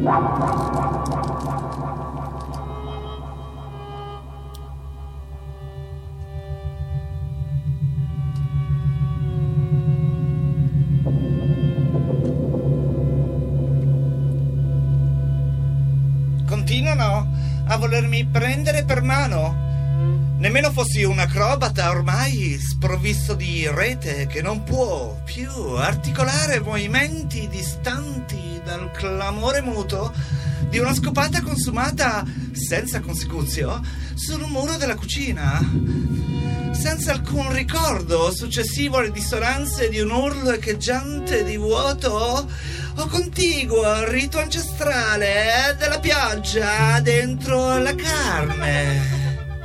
Continuano a volermi prendere per mano. Nemmeno fossi un acrobata ormai sprovvisto di rete che non può più articolare movimenti distanti dal clamore muto di una scopata consumata senza consecuzio sul muro della cucina, senza alcun ricordo successivo alle dissonanze di un urlo echeggiante di vuoto o contiguo al rito ancestrale della pioggia dentro la carne,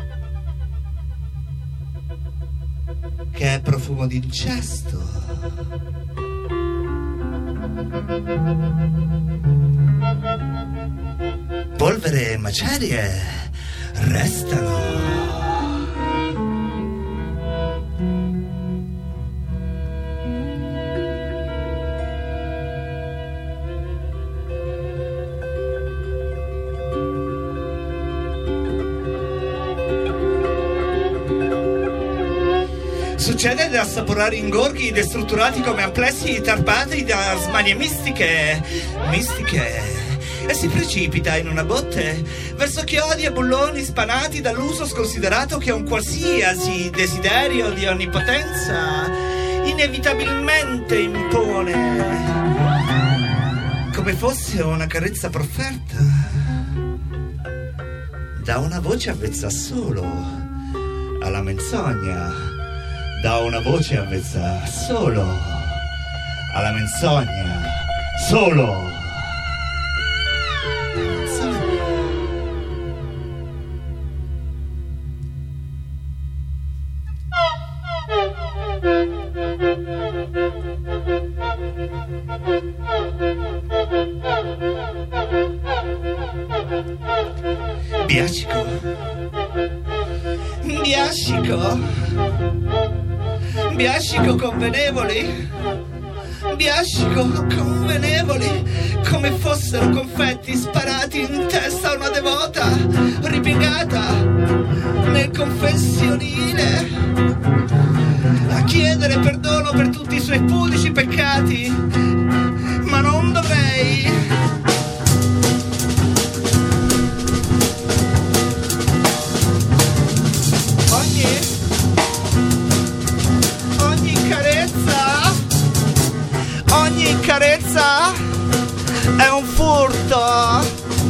che è profumo di incesto. Polvere e macerie restano. Succede di assaporare ingorghi destrutturati come amplessi tarpati da smanie mistiche, e si precipita in una botte verso chiodi e bulloni spanati dall'uso sconsiderato che un qualsiasi desiderio di onnipotenza inevitabilmente impone, come fosse una carezza profferta da una voce avvezza solo alla menzogna. Da una voce avvezza solo alla menzogna, solo. Biascico. Biascico convenevoli, come fossero confetti sparati in testa a una devota ripiegata nel confessionile a chiedere perdono per tutti i suoi pudici peccati, ma non dovrei. Ogni carezza è un furto.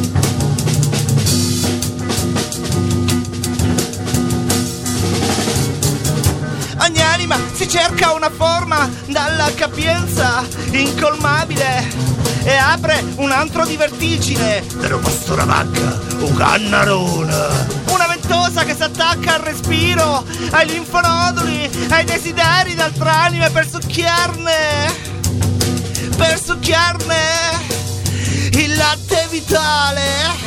Ogni anima si cerca una forma dalla capienza incolmabile e apre un antro di vertigine. Però pastora vacca, un cannarone. Una ventosa che si attacca al respiro, ai linfonoduli, ai desideri d'altra anime per succhiarne il latte vitale.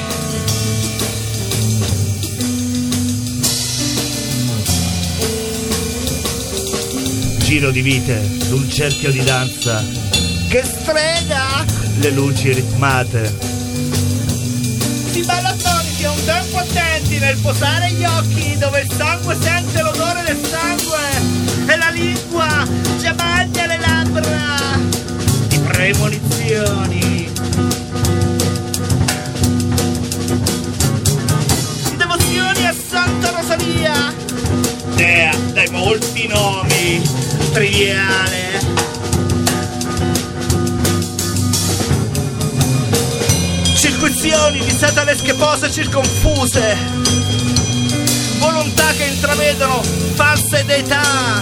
Giro di vite d'un cerchio di danza che strega le luci ritmate. Si balla attoniti a un tempo attenti nel posare gli occhi dove il sangue sente l'odore del sangue e la lingua già bagna le labbra di premonizioni. Devozioni a Santa Rosalia, dea dai molti nomi, triviale. Circuizioni di satanesche pose circonfuse, volontà che intravedono false deità,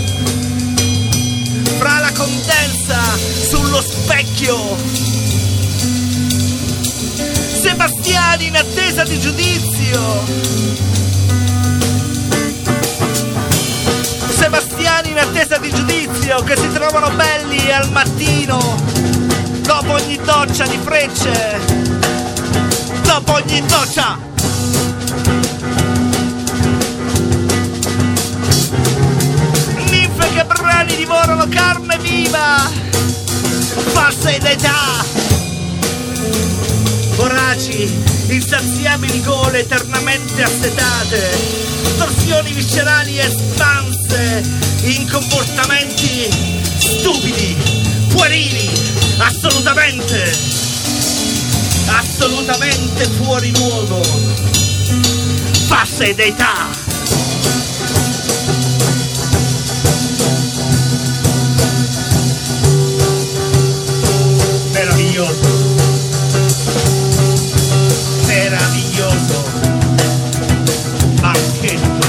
fra la condensa sullo specchio, sebastiani in attesa di giudizio, sebastiani in attesa di giudizio che si trovano belli al mattino dopo ogni doccia di frecce, dopo ogni doccia. Ninfe che brani divorano carne viva, false deità. voraci, insaziabili gole eternamente assetate, torsioni viscerali espanse in comportamenti stupidi, puerili, assolutamente fuori luogo, fase d'età. Meraviglioso banchetto.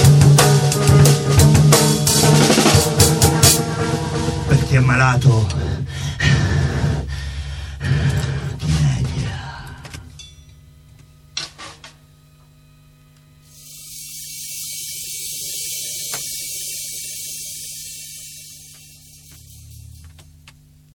Per chi è malato